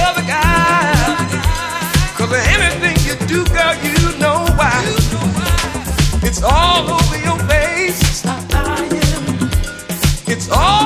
other guy. 'Cause anything you do, girl, you know why. It's all over your face. It's all